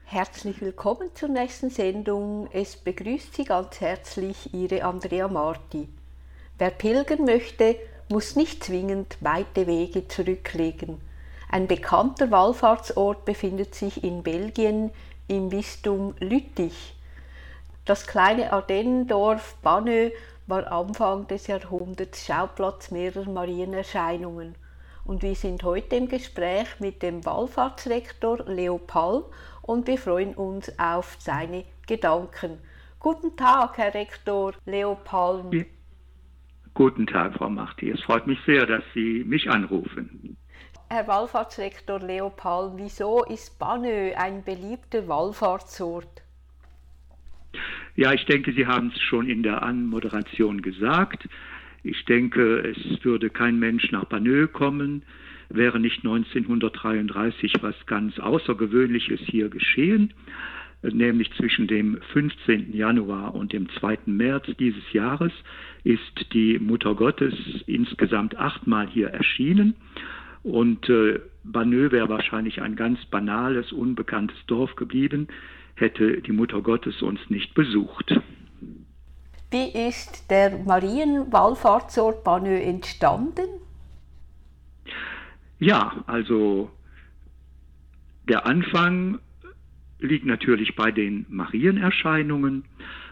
Herzlich willkommen zur nächsten Sendung. Es begrüßt Sie ganz herzlich Ihre Andrea Marti. Wer pilgern möchte, muss nicht zwingend weite Wege zurücklegen. Ein bekannter Wallfahrtsort befindet sich in Belgien im Bistum Lüttich. Das kleine Ardennendorf Banneux war Anfang des Jahrhunderts Schauplatz mehrerer Marienerscheinungen. Und wir sind heute im Gespräch mit dem Wallfahrtsrektor Leo Palm und wir freuen uns auf seine Gedanken. Guten Tag, Herr Rektor Leo Palm. Ja. Guten Tag, Frau Marti. Es freut mich sehr, dass Sie mich anrufen. Herr Wallfahrtsrektor Leo Palm, wieso ist Banneux ein beliebter Wallfahrtsort? Ja, ich denke, Sie haben es schon in der Anmoderation gesagt. Ich denke, es würde kein Mensch nach Banneux kommen, wäre nicht 1933 was ganz Außergewöhnliches hier geschehen, nämlich zwischen dem 15. Januar und dem 2. März dieses Jahres ist die Mutter Gottes insgesamt 8-mal hier erschienen und Banneux wäre wahrscheinlich ein ganz banales, unbekanntes Dorf geblieben, hätte die Mutter Gottes uns nicht besucht. Wie ist der Marienwallfahrtsort Banneux entstanden? Ja, also der Anfang liegt natürlich bei den Marienerscheinungen.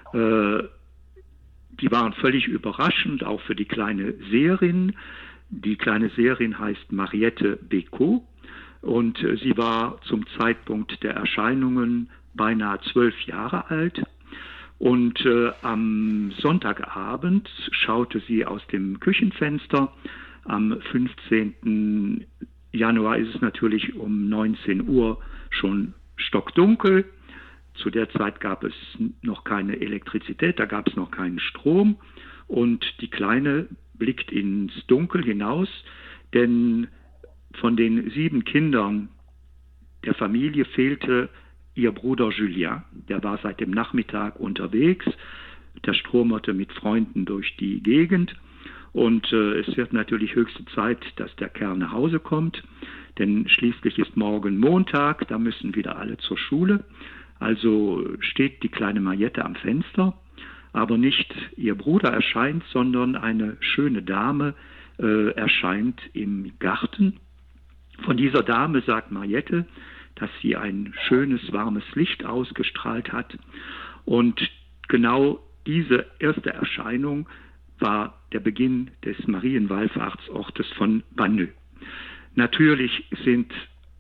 Die waren völlig überraschend, auch für die kleine Seherin. Die kleine Seherin heißt Mariette Bécaud und sie war zum Zeitpunkt der Erscheinungen beinahe 12 Jahre alt. Und am Sonntagabend schaute sie aus dem Küchenfenster. Am 15. Januar ist es natürlich um 19 Uhr schon stockdunkel. Zu der Zeit gab es noch keine Elektrizität, da gab es noch keinen Strom. Und die Kleine blickt ins Dunkel hinaus, denn von den 7 Kindern der Familie fehlte ihr Bruder Julien, der war seit dem Nachmittag unterwegs, der stromerte mit Freunden durch die Gegend und es wird natürlich höchste Zeit, dass der Kerl nach Hause kommt, denn schließlich ist morgen Montag, da müssen wieder alle zur Schule. Also steht die kleine Mariette am Fenster, aber nicht ihr Bruder erscheint, sondern eine schöne Dame erscheint im Garten. Von dieser Dame sagt Mariette, dass sie ein schönes, warmes Licht ausgestrahlt hat. Und genau diese erste Erscheinung war der Beginn des Marienwallfahrtsortes von Banneux. Natürlich sind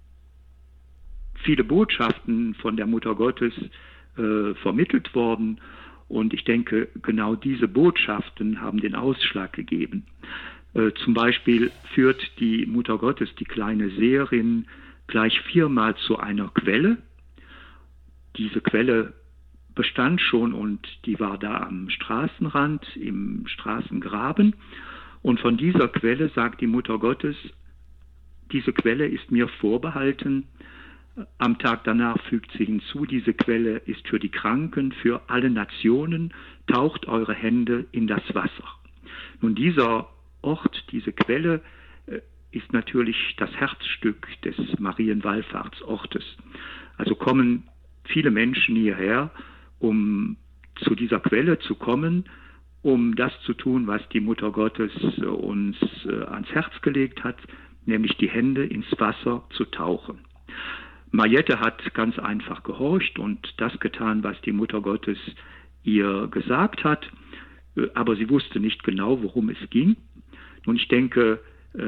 viele Botschaften von der Mutter Gottes vermittelt worden und ich denke, genau diese Botschaften haben den Ausschlag gegeben. Zum Beispiel führt die Mutter Gottes, die kleine Seherin, gleich 4-mal zu einer Quelle. Diese Quelle bestand schon und die war da am Straßenrand, im Straßengraben. Und von dieser Quelle sagt die Mutter Gottes, diese Quelle ist mir vorbehalten. Am Tag danach fügt sie hinzu, diese Quelle ist für die Kranken, für alle Nationen, taucht eure Hände in das Wasser. Nun, dieser Ort, diese Quelle, ist natürlich das Herzstück des Marienwallfahrtsortes. Also kommen viele Menschen hierher, um zu dieser Quelle zu kommen, um das zu tun, was die Mutter Gottes uns ans Herz gelegt hat, nämlich die Hände ins Wasser zu tauchen. Mariette hat ganz einfach gehorcht und das getan, was die Mutter Gottes ihr gesagt hat, aber sie wusste nicht genau, worum es ging. Und ich denke,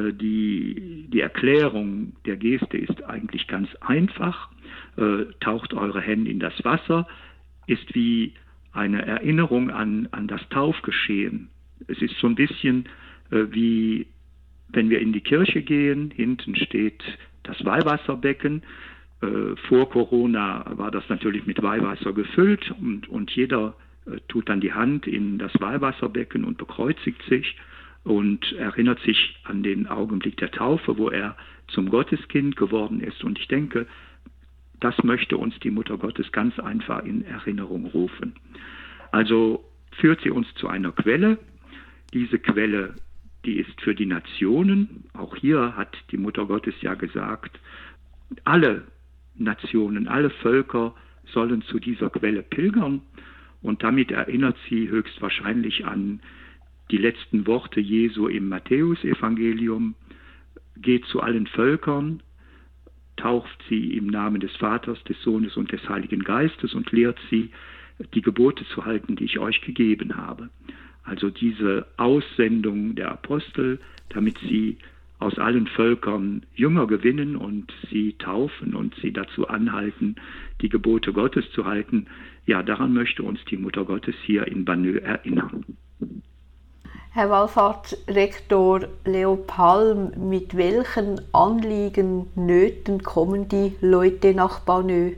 die Erklärung der Geste ist eigentlich ganz einfach. Taucht eure Hände in das Wasser, ist wie eine Erinnerung an das Taufgeschehen. Es ist so ein bisschen wie, wenn wir in die Kirche gehen, hinten steht das Weihwasserbecken. Vor Corona war das natürlich mit Weihwasser gefüllt und jeder tut dann die Hand in das Weihwasserbecken und bekreuzigt sich und erinnert sich an den Augenblick der Taufe, wo er zum Gotteskind geworden ist. Und ich denke, das möchte uns die Mutter Gottes ganz einfach in Erinnerung rufen. Also führt sie uns zu einer Quelle. Diese Quelle, die ist für die Nationen. Auch hier hat die Mutter Gottes ja gesagt, alle Nationen, alle Völker sollen zu dieser Quelle pilgern. Und damit erinnert sie höchstwahrscheinlich an die letzten Worte Jesu im Matthäusevangelium: Geht zu allen Völkern, tauft sie im Namen des Vaters, des Sohnes und des Heiligen Geistes und lehrt sie, die Gebote zu halten, die ich euch gegeben habe. Also diese Aussendung der Apostel, damit sie aus allen Völkern Jünger gewinnen und sie taufen und sie dazu anhalten, die Gebote Gottes zu halten. Ja, daran möchte uns die Mutter Gottes hier in Bannö erinnern. Herr Wallfahrtsrektor Leo Palm, mit welchen Anliegen, Nöten kommen die Leute nach Bannö?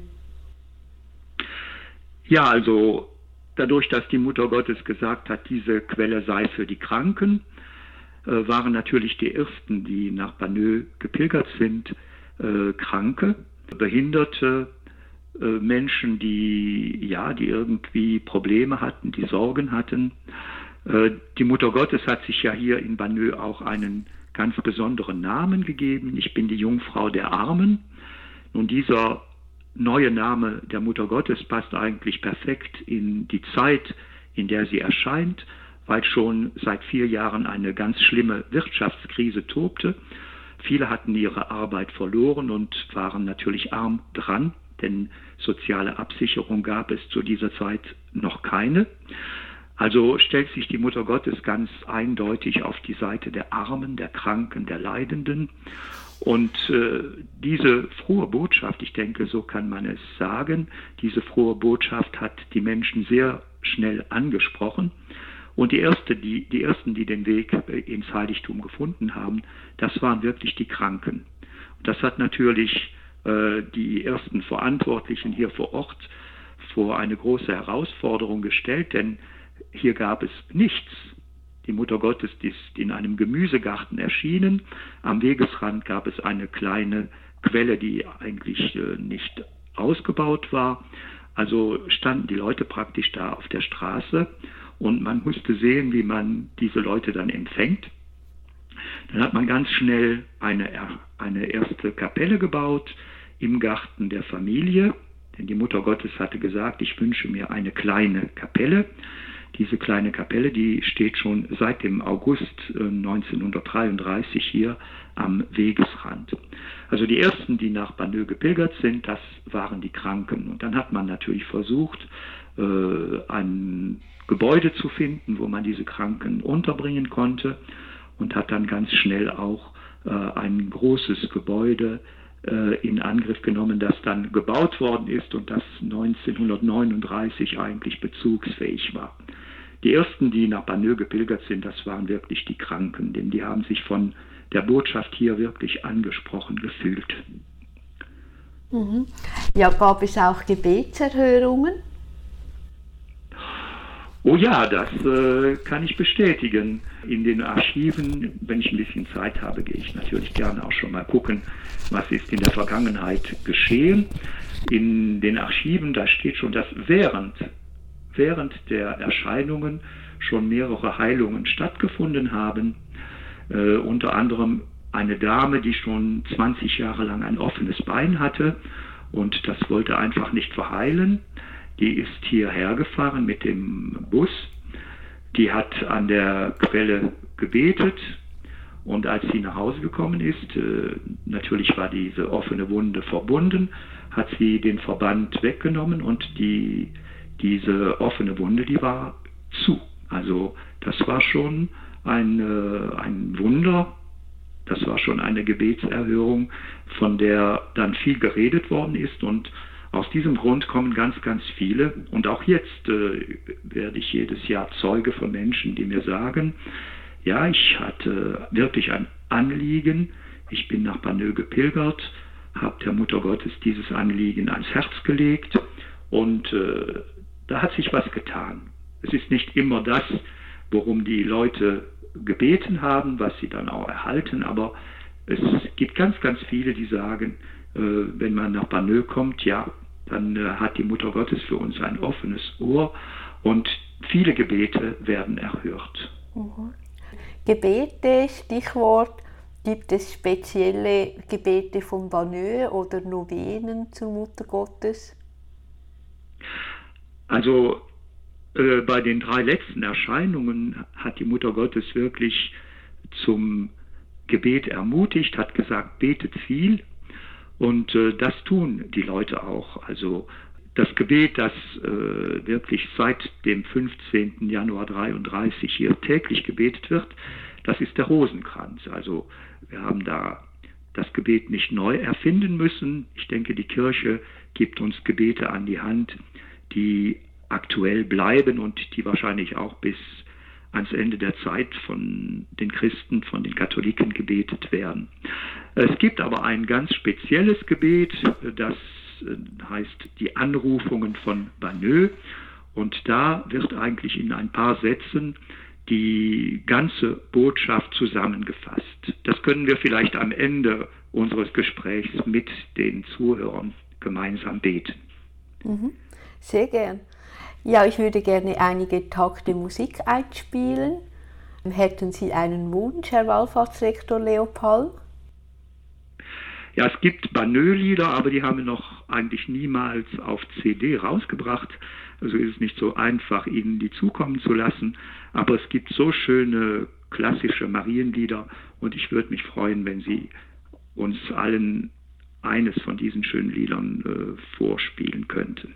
Ja, also dadurch, dass die Mutter Gottes gesagt hat, diese Quelle sei für die Kranken, waren natürlich die Ersten, die nach Bannö gepilgert sind, Kranke, Behinderte, Menschen, die irgendwie Probleme hatten, die Sorgen hatten. Die Mutter Gottes hat sich ja hier in Bannö auch einen ganz besonderen Namen gegeben. Ich bin die Jungfrau der Armen. Nun, dieser neue Name der Mutter Gottes passt eigentlich perfekt in die Zeit, in der sie erscheint, weil schon seit 4 Jahren eine ganz schlimme Wirtschaftskrise tobte. Viele hatten ihre Arbeit verloren und waren natürlich arm dran, denn soziale Absicherung gab es zu dieser Zeit noch keine. Also stellt sich die Mutter Gottes ganz eindeutig auf die Seite der Armen, der Kranken, der Leidenden. Und diese frohe Botschaft, ich denke, so kann man es sagen, diese frohe Botschaft hat die Menschen sehr schnell angesprochen. Und die Ersten, die den Weg ins Heiligtum gefunden haben, das waren wirklich die Kranken. Und das hat natürlich die ersten Verantwortlichen hier vor Ort vor eine große Herausforderung gestellt, denn hier gab es nichts. Die Mutter Gottes ist in einem Gemüsegarten erschienen. Am Wegesrand gab es eine kleine Quelle, die eigentlich nicht ausgebaut war. Also standen die Leute praktisch da auf der Straße und man musste sehen, wie man diese Leute dann empfängt. Dann hat man ganz schnell eine erste Kapelle gebaut im Garten der Familie, denn die Mutter Gottes hatte gesagt, ich wünsche mir eine kleine Kapelle. Diese kleine Kapelle, die steht schon seit dem August 1933 hier am Wegesrand. Also die Ersten, die nach Bannö gepilgert sind, das waren die Kranken. Und dann hat man natürlich versucht, ein Gebäude zu finden, wo man diese Kranken unterbringen konnte, und hat dann ganz schnell auch ein großes Gebäude in Angriff genommen, das dann gebaut worden ist und das 1939 eigentlich bezugsfähig war. Die Ersten, die nach Bannö gepilgert sind, das waren wirklich die Kranken, denn die haben sich von der Botschaft hier wirklich angesprochen gefühlt. Mhm. Ja, gab es auch Gebetserhörungen? Oh ja, das kann ich bestätigen. In den Archiven, wenn ich ein bisschen Zeit habe, gehe ich natürlich gerne auch schon mal gucken, was ist in der Vergangenheit geschehen. In den Archiven, da steht schon, dass während der Erscheinungen schon mehrere Heilungen stattgefunden haben. Unter anderem eine Dame, die schon 20 Jahre lang ein offenes Bein hatte und das wollte einfach nicht verheilen. Die ist hierher gefahren mit dem Bus. Die hat an der Quelle gebetet und als sie nach Hause gekommen ist, natürlich war diese offene Wunde verbunden, hat sie den Verband weggenommen und diese offene Wunde, die war zu. Also das war schon ein Wunder, das war schon eine Gebetserhörung, von der dann viel geredet worden ist, und aus diesem Grund kommen ganz, ganz viele, und auch jetzt werde ich jedes Jahr Zeuge von Menschen, die mir sagen, ja, ich hatte wirklich ein Anliegen, ich bin nach Bannö gepilgert, habe der Mutter Gottes dieses Anliegen ans Herz gelegt und da hat sich was getan. Es ist nicht immer das, worum die Leute gebeten haben, was sie dann auch erhalten, aber es gibt ganz, ganz viele, die sagen, wenn man nach Bannö kommt, ja, dann hat die Mutter Gottes für uns ein offenes Ohr und viele Gebete werden erhört. Mhm. Gebete, Stichwort. Gibt es spezielle Gebete von Banö oder Novenen zur Mutter Gottes? Also bei den 3 letzten Erscheinungen hat die Mutter Gottes wirklich zum Gebet ermutigt, hat gesagt, betet viel, und das tun die Leute auch. Also das Gebet, das wirklich seit dem 15. Januar 33 hier täglich gebetet wird, das ist der Rosenkranz. Also wir haben da das Gebet nicht neu erfinden müssen. Ich denke, die Kirche gibt uns Gebete an die Hand, die aktuell bleiben und die wahrscheinlich auch bis ans Ende der Zeit von den Christen, von den Katholiken gebetet werden. Es gibt aber ein ganz spezielles Gebet, das heißt die Anrufungen von Banö, und da wird eigentlich in ein paar Sätzen die ganze Botschaft zusammengefasst. Das können wir vielleicht am Ende unseres Gesprächs mit den Zuhörern gemeinsam beten. Sehr gern. Ja, ich würde gerne einige Takte Musik einspielen. Hätten Sie einen Wunsch, Herr Wallfahrtsrektor Leopold? Ja, es gibt Banö-Lieder, aber die haben wir noch eigentlich niemals auf CD rausgebracht. Also ist es nicht so einfach, ihnen die zukommen zu lassen. Aber es gibt so schöne klassische Marienlieder, und ich würde mich freuen, wenn Sie uns allen eines von diesen schönen Liedern vorspielen könnten.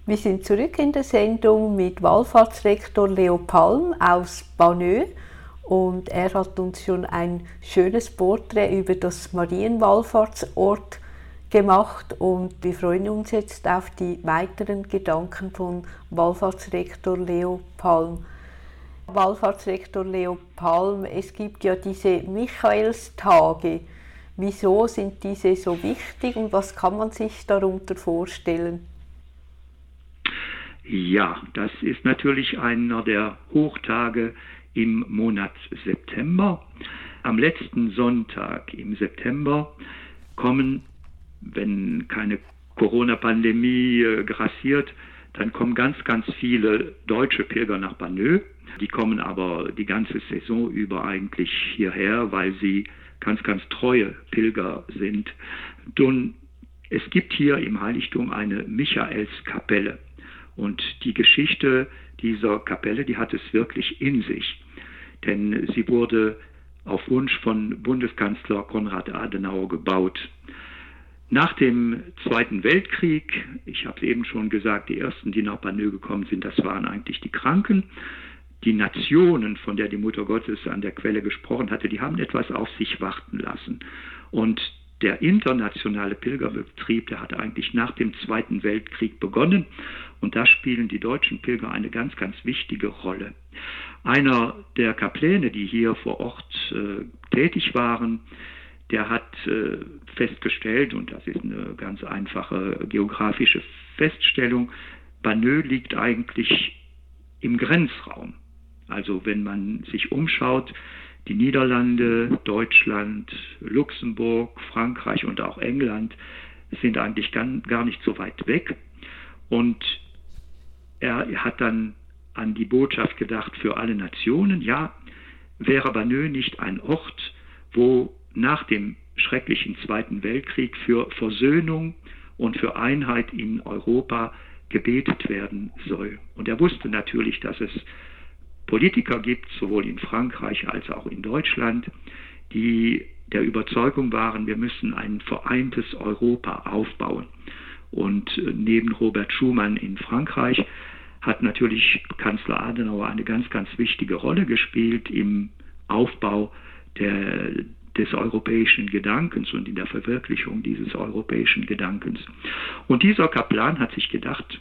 Wir sind zurück in der Sendung mit Wallfahrtsrektor Leo Palm aus Banneux und er hat uns schon ein schönes Porträt über das Marienwallfahrtsort gemacht und wir freuen uns jetzt auf die weiteren Gedanken von Wallfahrtsrektor Leo Palm. Wallfahrtsrektor Leo Palm, es gibt ja diese Michaelstage. Wieso sind diese so wichtig und was kann man sich darunter vorstellen? Ja, das ist natürlich einer der Hochtage im Monat September. Am letzten Sonntag im September kommen, wenn keine Corona-Pandemie grassiert, dann kommen ganz, ganz viele deutsche Pilger nach Banneux. Die kommen aber die ganze Saison über eigentlich hierher, weil sie ganz, ganz treue Pilger sind. Und es gibt hier im Heiligtum eine Michaelskapelle. Und die Geschichte dieser Kapelle, die hat es wirklich in sich. Denn sie wurde auf Wunsch von Bundeskanzler Konrad Adenauer gebaut. Nach dem Zweiten Weltkrieg, ich habe es eben schon gesagt, die ersten, die nach Banneux gekommen sind, das waren eigentlich die Kranken. Die Nationen, von der die Mutter Gottes an der Quelle gesprochen hatte, die haben etwas auf sich warten lassen. Und der internationale Pilgerbetrieb, der hat eigentlich nach dem Zweiten Weltkrieg begonnen und da spielen die deutschen Pilger eine ganz, ganz wichtige Rolle. Einer der Kapläne, die hier vor Ort tätig waren, der hat festgestellt, und das ist eine ganz einfache geografische Feststellung, Banneux liegt eigentlich im Grenzraum. Also wenn man sich umschaut, die Niederlande, Deutschland, Luxemburg, Frankreich und auch England sind eigentlich gar nicht so weit weg. Und er hat dann an die Botschaft gedacht für alle Nationen, ja, wäre Banneux nicht ein Ort, wo nach dem schrecklichen Zweiten Weltkrieg für Versöhnung und für Einheit in Europa gebetet werden soll. Und er wusste natürlich, dass es Politiker gibt, sowohl in Frankreich als auch in Deutschland, die der Überzeugung waren, wir müssen ein vereintes Europa aufbauen. Und neben Robert Schuman in Frankreich hat natürlich Kanzler Adenauer eine ganz, ganz wichtige Rolle gespielt im Aufbau des europäischen Gedankens und in der Verwirklichung dieses europäischen Gedankens. Und dieser Kaplan hat sich gedacht,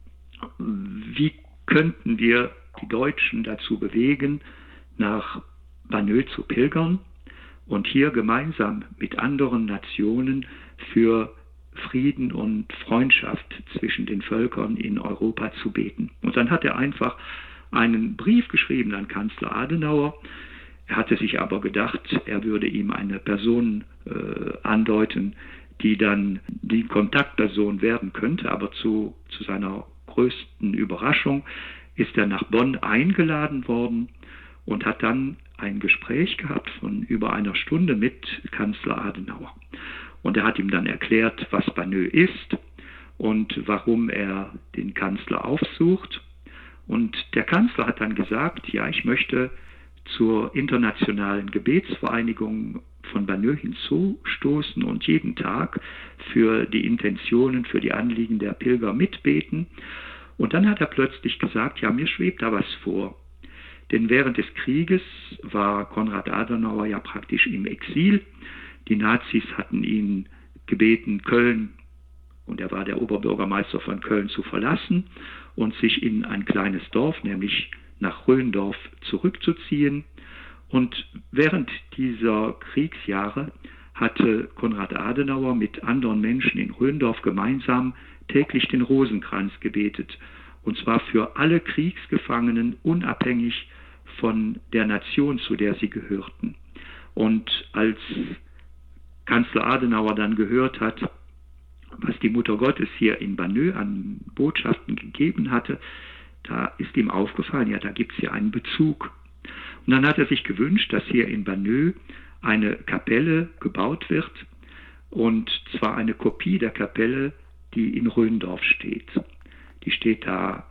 wie könnten wir die Deutschen dazu bewegen, nach Banneux zu pilgern und hier gemeinsam mit anderen Nationen für Frieden und Freundschaft zwischen den Völkern in Europa zu beten. Und dann hat er einfach einen Brief geschrieben an Kanzler Adenauer. Er hatte sich aber gedacht, er würde ihm eine Person andeuten, die dann die Kontaktperson werden könnte, aber zu seiner größten Überraschung ist er nach Bonn eingeladen worden und hat dann ein Gespräch gehabt von über einer Stunde mit Kanzler Adenauer. Und er hat ihm dann erklärt, was Banneux ist und warum er den Kanzler aufsucht. Und der Kanzler hat dann gesagt, ja, ich möchte zur internationalen Gebetsvereinigung von Banneux hinzustoßen und jeden Tag für die Intentionen, für die Anliegen der Pilger mitbeten. Und dann hat er plötzlich gesagt, ja, mir schwebt da was vor. Denn während des Krieges war Konrad Adenauer ja praktisch im Exil. Die Nazis hatten ihn gebeten, Köln, und er war der Oberbürgermeister von Köln, zu verlassen und sich in ein kleines Dorf, nämlich nach Rhöndorf, zurückzuziehen. Und während dieser Kriegsjahre hatte Konrad Adenauer mit anderen Menschen in Rhöndorf gemeinsam täglich den Rosenkranz gebetet. Und zwar für alle Kriegsgefangenen, unabhängig von der Nation, zu der sie gehörten. Und als Kanzler Adenauer dann gehört hat, was die Mutter Gottes hier in Banneux an Botschaften gegeben hatte, da ist ihm aufgefallen, ja, da gibt es ja einen Bezug. Und dann hat er sich gewünscht, dass hier in Banneux eine Kapelle gebaut wird, und zwar eine Kopie der Kapelle, die in Rhöndorf steht. Die steht da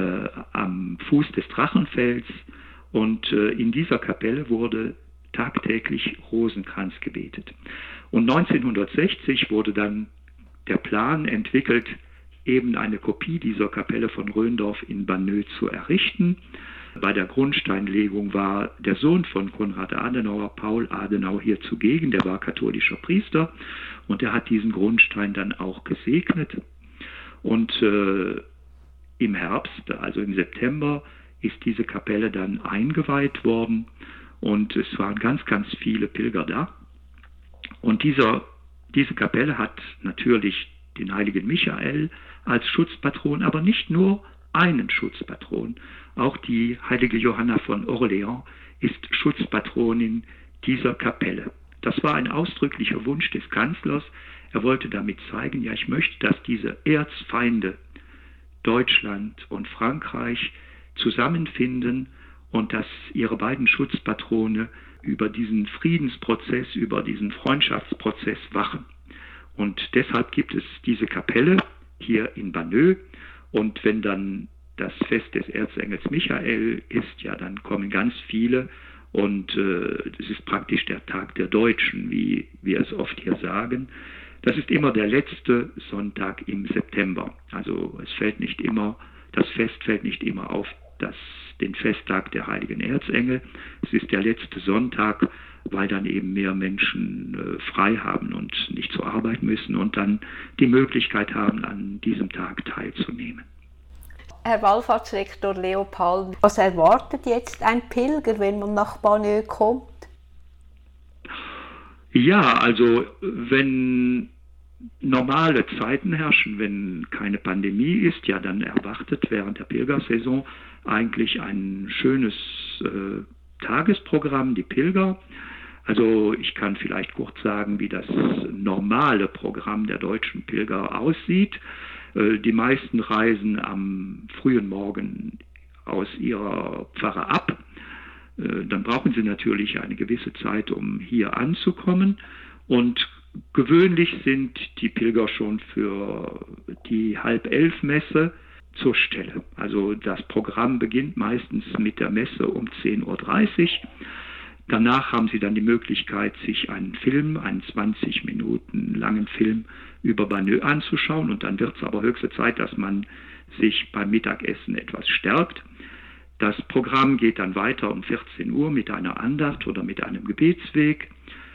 am Fuß des Drachenfels, und in dieser Kapelle wurde tagtäglich Rosenkranz gebetet. Und 1960 wurde dann der Plan entwickelt, eben eine Kopie dieser Kapelle von Röndorf in Banneux zu errichten. Bei der Grundsteinlegung war der Sohn von Konrad Adenauer, Paul Adenauer, hier zugegen. Der war katholischer Priester und er hat diesen Grundstein dann auch gesegnet. Und im Herbst, also im September, ist diese Kapelle dann eingeweiht worden und es waren ganz, ganz viele Pilger da. Und diese Kapelle hat natürlich den heiligen Michael als Schutzpatron, aber nicht nur einen Schutzpatron. Auch die heilige Johanna von Orleans ist Schutzpatronin dieser Kapelle. Das war ein ausdrücklicher Wunsch des Kanzlers. Er wollte damit zeigen, ja, ich möchte, dass diese Erzfeinde Deutschland und Frankreich zusammenfinden und dass ihre beiden Schutzpatrone über diesen Friedensprozess, über diesen Freundschaftsprozess wachen. Und deshalb gibt es diese Kapelle hier in Banneux. Und wenn dann das Fest des Erzengels Michael ist, ja, dann kommen ganz viele und das ist praktisch der Tag der Deutschen, wie wir es oft hier sagen. Das ist immer der letzte Sonntag im September. Also das Fest fällt nicht immer auf den Festtag der heiligen Erzengel. Es ist der letzte Sonntag, weil dann eben mehr Menschen frei haben und nicht zur Arbeit müssen und dann die Möglichkeit haben, an diesem Tag teilzunehmen. Herr Wallfahrtsrektor Leo Palm, was erwartet jetzt ein Pilger, wenn man nach Banneux kommt? Ja, also wenn normale Zeiten herrschen, wenn keine Pandemie ist, ja, dann erwartet während der Pilgersaison eigentlich ein schönes Tagesprogramm, die Pilger. Also ich kann vielleicht kurz sagen, wie das normale Programm der deutschen Pilger aussieht. Die meisten reisen am frühen Morgen aus ihrer Pfarre ab. Dann brauchen sie natürlich eine gewisse Zeit, um hier anzukommen. Und gewöhnlich sind die Pilger schon für die 10:30-Messe zur Stelle. Also das Programm beginnt meistens mit der Messe um 10:30 Uhr. Danach haben sie dann die Möglichkeit, sich einen 20 Minuten langen Film über Banneux anzuschauen. Und dann wird es aber höchste Zeit, dass man sich beim Mittagessen etwas stärkt. Das Programm geht dann weiter um 14 Uhr mit einer Andacht oder mit einem Gebetsweg.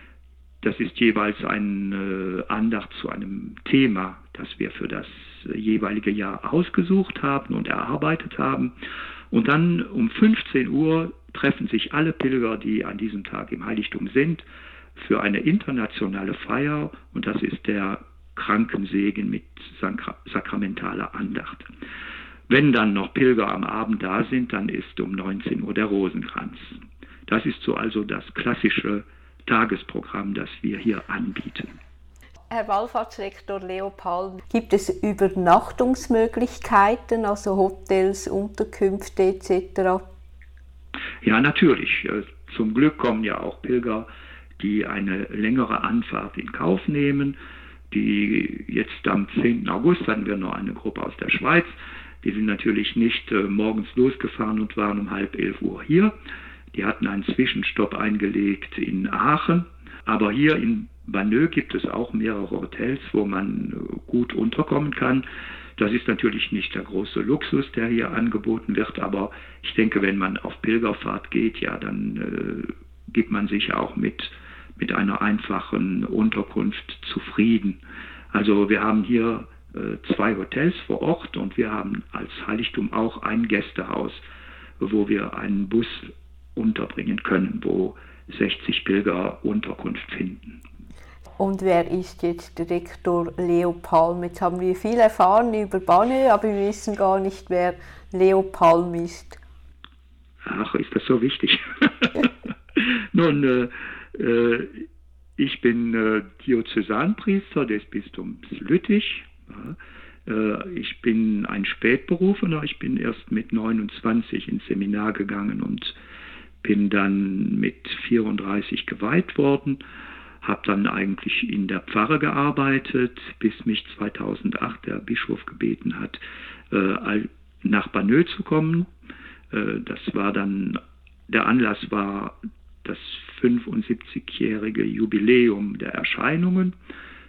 Das ist jeweils eine Andacht zu einem Thema, das wir für das jeweilige Jahr ausgesucht haben und erarbeitet haben. Und dann um 15 Uhr treffen sich alle Pilger, die an diesem Tag im Heiligtum sind, für eine internationale Feier. Und das ist der Krankensegen mit sakramentaler Andacht. Wenn dann noch Pilger am Abend da sind, dann ist um 19 Uhr der Rosenkranz. Das ist so also das klassische Tagesprogramm, das wir hier anbieten. Herr Wallfahrtsrektor Leo Palm, gibt es Übernachtungsmöglichkeiten, also Hotels, Unterkünfte etc.? Ja, natürlich. Zum Glück kommen ja auch Pilger, die eine längere Anfahrt in Kauf nehmen. Die jetzt am 10. August hatten wir noch eine Gruppe aus der Schweiz. Die sind natürlich nicht morgens losgefahren und waren um 10:30 Uhr hier. Die hatten einen Zwischenstopp eingelegt in Aachen. Aber hier in Banneux gibt es auch mehrere Hotels, wo man gut unterkommen kann. Das ist natürlich nicht der große Luxus, der hier angeboten wird, aber ich denke, wenn man auf Pilgerfahrt geht, ja, dann gibt man sich auch mit einer einfachen Unterkunft zufrieden. Also wir haben hier 2 Hotels vor Ort und wir haben als Heiligtum auch ein Gästehaus, wo wir einen Bus unterbringen können, wo 60 Pilger Unterkunft finden. Und wer ist jetzt Direktor Leo Palm? Jetzt haben wir viel erfahren über Banneux, aber wir wissen gar nicht, wer Leo Palm ist. Ach, ist das so wichtig? Nun, ich bin Diözesanpriester des Bistums Lüttich. Ich bin ein Spätberufener. Ich bin erst mit 29 ins Seminar gegangen und bin dann mit 34 geweiht worden. Habe dann eigentlich in der Pfarre gearbeitet, bis mich 2008 der Bischof gebeten hat, nach Banneux zu kommen. Das war dann, der Anlass war das 75-jährige Jubiläum der Erscheinungen.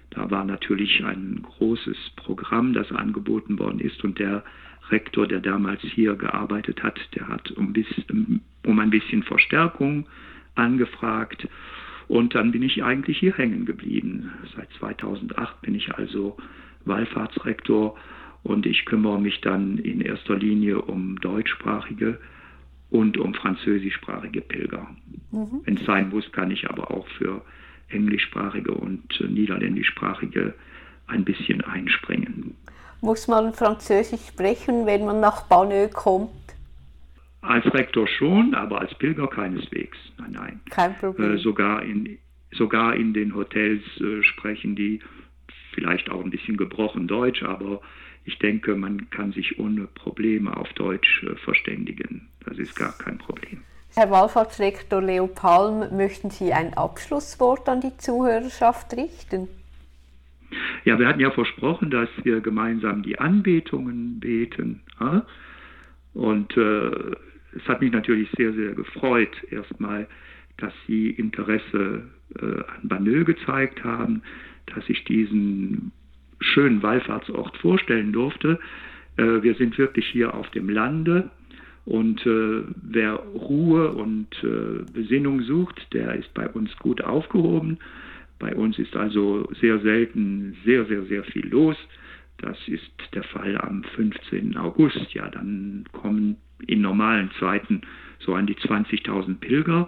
Da war natürlich ein großes Programm, das angeboten worden ist, und der Rektor, der damals hier gearbeitet hat, der hat um ein bisschen Verstärkung angefragt, und dann bin ich eigentlich hier hängen geblieben. Seit 2008 bin ich also Wallfahrtsrektor, und ich kümmere mich dann in erster Linie um deutschsprachige und um französischsprachige Pilger. Wenn es sein muss, kann ich aber auch für englischsprachige und niederländischsprachige ein bisschen einspringen. Muss man Französisch sprechen, wenn man nach Banneux kommt? Als Rektor schon, aber als Pilger keineswegs. Nein. Kein Problem. Sogar in den Hotels sprechen die vielleicht auch ein bisschen gebrochen Deutsch, aber ich denke, man kann sich ohne Probleme auf Deutsch verständigen. Das ist gar kein Problem. Herr Wallfahrtsrektor Leo Palm, möchten Sie ein Abschlusswort an die Zuhörerschaft richten? Ja, wir hatten ja versprochen, dass wir gemeinsam die Anbetungen beten. Ja? Und es hat mich natürlich sehr, sehr gefreut, erstmal, dass Sie Interesse an Banneux gezeigt haben, dass ich diesen schönen Wallfahrtsort vorstellen durfte. Wir sind wirklich hier auf dem Lande, und wer Ruhe und Besinnung sucht, der ist bei uns gut aufgehoben. Bei uns ist also sehr selten sehr, sehr, sehr viel los. Das ist der Fall am 15. August. Ja, dann kommen in normalen Zeiten so an die 20.000 Pilger.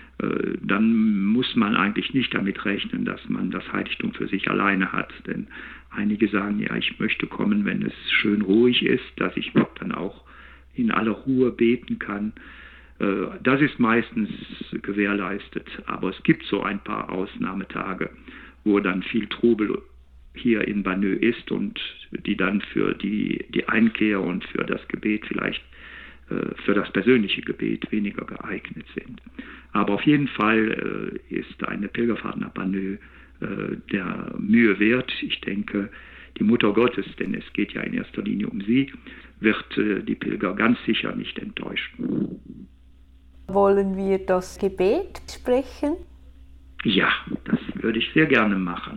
Dann muss man eigentlich nicht damit rechnen, dass man das Heiligtum für sich alleine hat. Denn einige sagen, ja, ich möchte kommen, wenn es schön ruhig ist, dass ich dann auch in aller Ruhe beten kann. Das ist meistens gewährleistet. Aber es gibt so ein paar Ausnahmetage, wo dann viel Trubel hier in Banneux ist und die dann für die Einkehr und für das Gebet vielleicht für das persönliche Gebet weniger geeignet sind. Aber auf jeden Fall ist eine Pilgerfahrt nach Banneux der Mühe wert. Ich denke, die Mutter Gottes, denn es geht ja in erster Linie um sie, wird die Pilger ganz sicher nicht enttäuschen. Wollen wir das Gebet sprechen? Ja, das würde ich sehr gerne machen.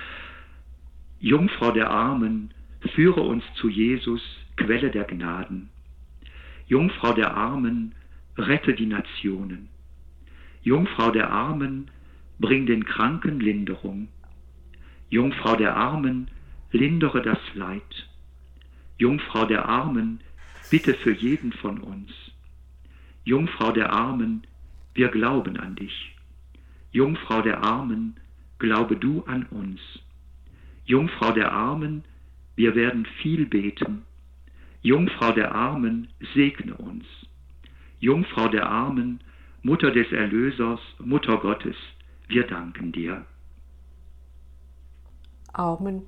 Jungfrau der Armen, führe uns zu Jesus, Quelle der Gnaden. Jungfrau der Armen, rette die Nationen. Jungfrau der Armen, bring den Kranken Linderung. Jungfrau der Armen, lindere das Leid. Jungfrau der Armen, bitte für jeden von uns. Jungfrau der Armen, wir glauben an dich. Jungfrau der Armen, glaube du an uns. Jungfrau der Armen, wir werden viel beten. Jungfrau der Armen, segne uns. Jungfrau der Armen, Mutter des Erlösers, Mutter Gottes, wir danken dir. Amen.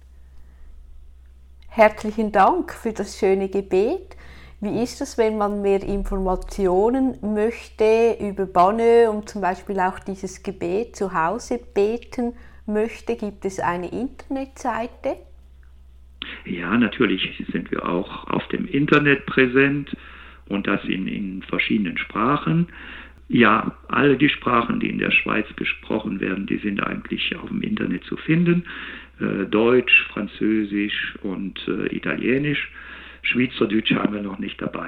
Herzlichen Dank für das schöne Gebet. Wie ist es, wenn man mehr Informationen möchte über Banneux und zum Beispiel auch dieses Gebet zu Hause beten möchte? Gibt es eine Internetseite? Ja, natürlich sind wir auch auf dem Internet präsent, und das in verschiedenen Sprachen. Ja, alle die Sprachen, die in der Schweiz gesprochen werden, die sind eigentlich auf dem Internet zu finden. Deutsch, Französisch und Italienisch. Schweizerdeutsch haben wir noch nicht dabei.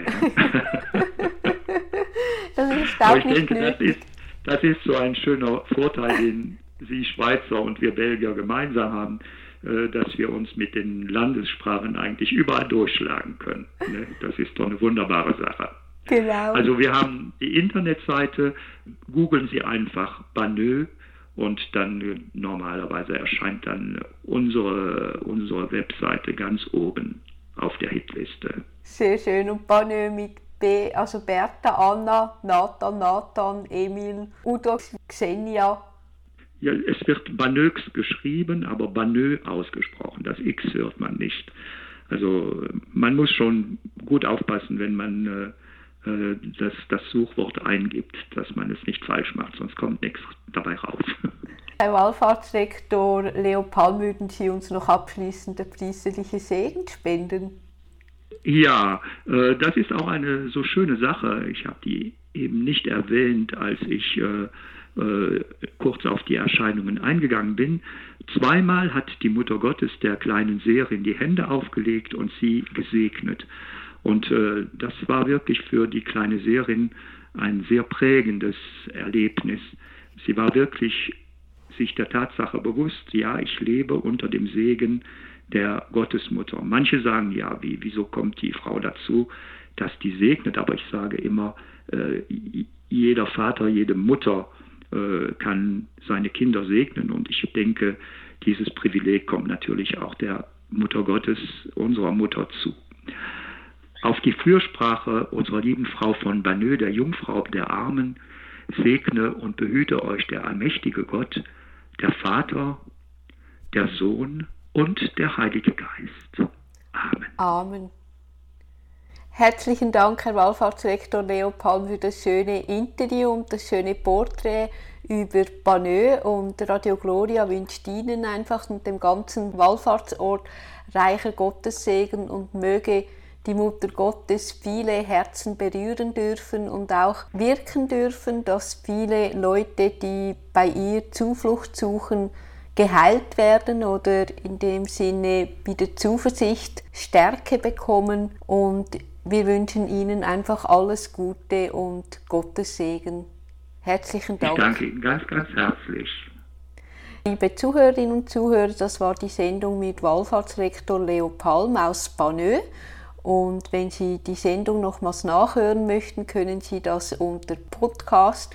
Das ist auch aber ich nicht denke, das ist so ein schöner Vorteil, den Sie Schweizer und wir Belgier gemeinsam haben, dass wir uns mit den Landessprachen eigentlich überall durchschlagen können. Das ist doch eine wunderbare Sache. Genau. Also wir haben die Internetseite, googeln Sie einfach Banneux, und dann normalerweise erscheint dann unsere Webseite ganz oben auf der Hitliste. Sehr schön. Und Banneux mit B, also Bertha, Anna, Nathan, Emil, Udo, Xenia. Ja, es wird Banneux geschrieben, aber Banneux ausgesprochen. Das X hört man nicht. Also man muss schon gut aufpassen, wenn man das Suchwort eingibt, dass man es nicht falsch macht, sonst kommt nichts dabei raus. Herr Wallfahrtsrektor Leo Palm, würden Sie uns noch abschließend der priesterliche Segen spenden? Ja, das ist auch eine so schöne Sache. Ich habe die eben nicht erwähnt, als ich kurz auf die Erscheinungen eingegangen bin. Zweimal hat die Mutter Gottes der kleinen Seherin die Hände aufgelegt und sie gesegnet. Und das war wirklich für die kleine Seherin ein sehr prägendes Erlebnis. Sie war wirklich sich der Tatsache bewusst, ja, ich lebe unter dem Segen der Gottesmutter. Manche sagen, ja, wieso kommt die Frau dazu, dass die segnet? Aber ich sage immer, jeder Vater, jede Mutter kann seine Kinder segnen. Und ich denke, dieses Privileg kommt natürlich auch der Mutter Gottes, unserer Mutter, zu. Auf die Fürsprache unserer lieben Frau von Banneux, der Jungfrau der Armen, segne und behüte euch der allmächtige Gott, der Vater, der Sohn und der Heilige Geist. Amen. Amen. Herzlichen Dank, Herr Wallfahrtsrektor Leo Palm, für das schöne Interview und das schöne Porträt über Banneux. Und Radio Gloria wünscht Ihnen einfach und dem ganzen Wallfahrtsort reicher Gottessegen und möge die Mutter Gottes viele Herzen berühren dürfen und auch wirken dürfen, dass viele Leute, die bei ihr Zuflucht suchen, geheilt werden oder in dem Sinne wieder Zuversicht, Stärke bekommen. Und wir wünschen Ihnen einfach alles Gute und Gottes Segen. Herzlichen Dank. Ich danke Ihnen ganz, ganz herzlich. Liebe Zuhörerinnen und Zuhörer, das war die Sendung mit Wallfahrtsrektor Leo Palm aus Banneux. Und wenn Sie die Sendung nochmals nachhören möchten, können Sie das unter Podcast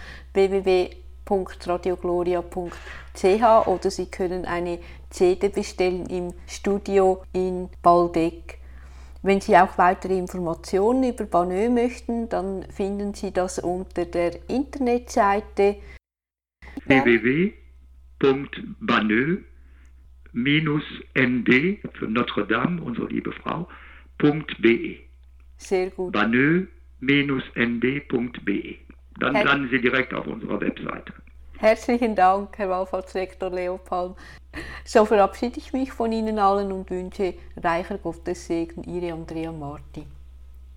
www.radiogloria.ch oder Sie können eine CD bestellen im Studio in Baldeck. Wenn Sie auch weitere Informationen über Banneux möchten, dann finden Sie das unter der Internetseite www.banneux-nd für Notre Dame, unsere liebe Frau, .be. Sehr gut. banneux-nd.be. Dann landen Sie direkt auf unserer Webseite. Herzlichen Dank, Herr Wallfahrtsrektor Leo Palm. So verabschiede ich mich von Ihnen allen und wünsche reicher Gottes Segen, Ihre Andrea Marti.